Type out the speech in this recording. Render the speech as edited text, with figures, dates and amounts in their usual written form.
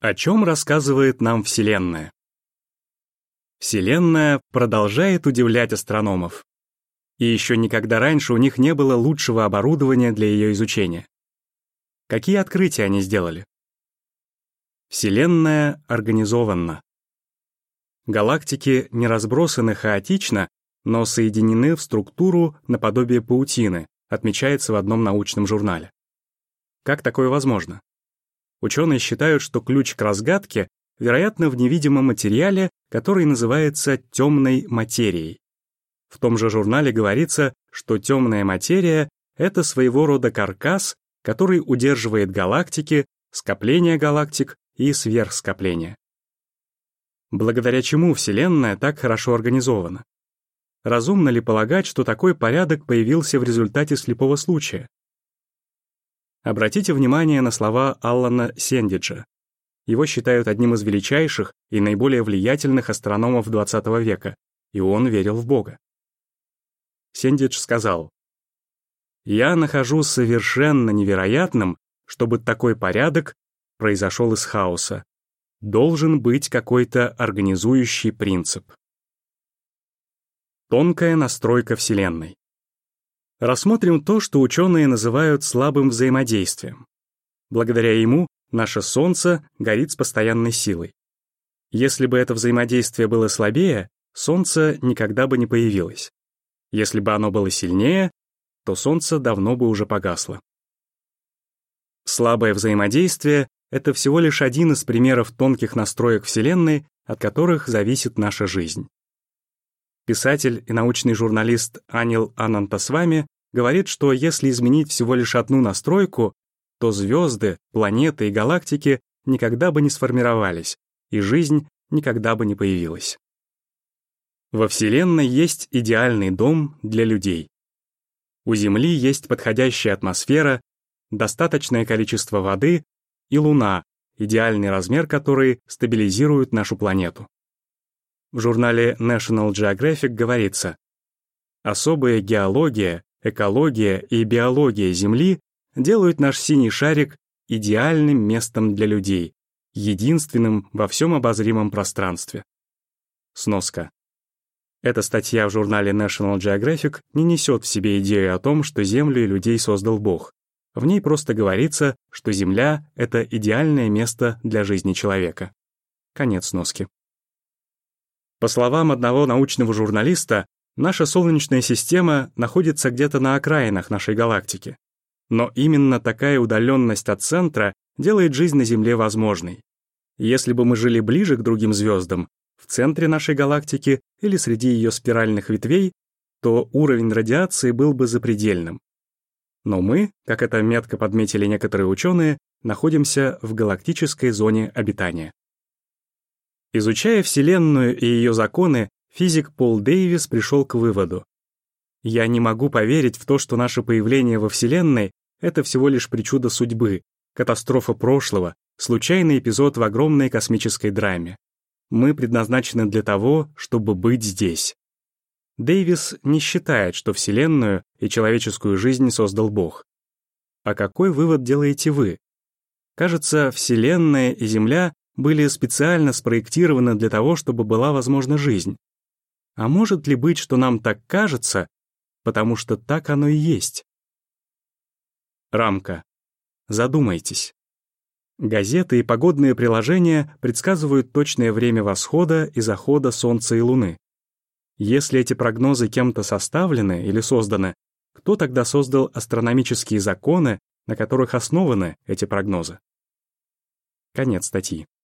О чем рассказывает нам Вселенная? Вселенная продолжает удивлять астрономов. И еще никогда раньше у них не было лучшего оборудования для ее изучения. Какие открытия они сделали? Вселенная организована. Галактики не разбросаны хаотично, но соединены в структуру наподобие паутины, отмечается в одном научном журнале. Как такое возможно? Ученые считают, что ключ к разгадке, вероятно, в невидимом материале, который называется темной материей. В том же журнале говорится, что темная материя — это своего рода каркас, который удерживает галактики, скопления галактик и сверхскопления. Благодаря чему Вселенная так хорошо организована? Разумно ли полагать, что такой порядок появился в результате слепого случая? Обратите внимание на слова Аллана Сендиджа. Его считают одним из величайших и наиболее влиятельных астрономов XX века, и он верил в Бога. Сендидж сказал: «Я нахожу совершенно невероятным, чтобы такой порядок произошел из хаоса. Должен быть какой-то организующий принцип». Тонкая настройка Вселенной. Рассмотрим то, что ученые называют слабым взаимодействием. Благодаря ему наше Солнце горит с постоянной силой. Если бы это взаимодействие было слабее, Солнце никогда бы не появилось. Если бы оно было сильнее, то Солнце давно бы уже погасло. Слабое взаимодействие — это всего лишь один из примеров тонких настроек Вселенной, от которых зависит наша жизнь. Писатель и научный журналист Анил Анантасвами говорит, что если изменить всего лишь одну настройку, то звезды, планеты и галактики никогда бы не сформировались, и жизнь никогда бы не появилась. Во Вселенной есть идеальный дом для людей. У Земли есть подходящая атмосфера, достаточное количество воды и Луна, идеальный размер которой стабилизирует нашу планету. В журнале National Geographic говорится: «Особая геология, экология и биология Земли делают наш синий шарик идеальным местом для людей, единственным во всем обозримом пространстве». Сноска. Эта статья в журнале National Geographic не несет в себе идею о том, что Землю и людей создал Бог. В ней просто говорится, что Земля — это идеальное место для жизни человека. Конец сноски. По словам одного научного журналиста, наша Солнечная система находится где-то на окраинах нашей галактики. Но именно такая удаленность от центра делает жизнь на Земле возможной. Если бы мы жили ближе к другим звездам, в центре нашей галактики или среди ее спиральных ветвей, то уровень радиации был бы запредельным. Но мы, как это метко подметили некоторые ученые, находимся в галактической зоне обитания. Изучая Вселенную и ее законы, физик Пол Дэвис пришел к выводу: «Я не могу поверить в то, что наше появление во Вселенной — это всего лишь причуда судьбы, катастрофа прошлого, случайный эпизод в огромной космической драме. Мы предназначены для того, чтобы быть здесь». Дэвис не считает, что Вселенную и человеческую жизнь создал Бог. А какой вывод делаете вы? Кажется, Вселенная и Земля были специально спроектированы для того, чтобы была возможна жизнь. А может ли быть, что нам так кажется, потому что так оно и есть? Рамка. Задумайтесь. Газеты и погодные приложения предсказывают точное время восхода и захода Солнца и Луны. Если эти прогнозы кем-то составлены или созданы, кто тогда создал астрономические законы, на которых основаны эти прогнозы? Конец статьи.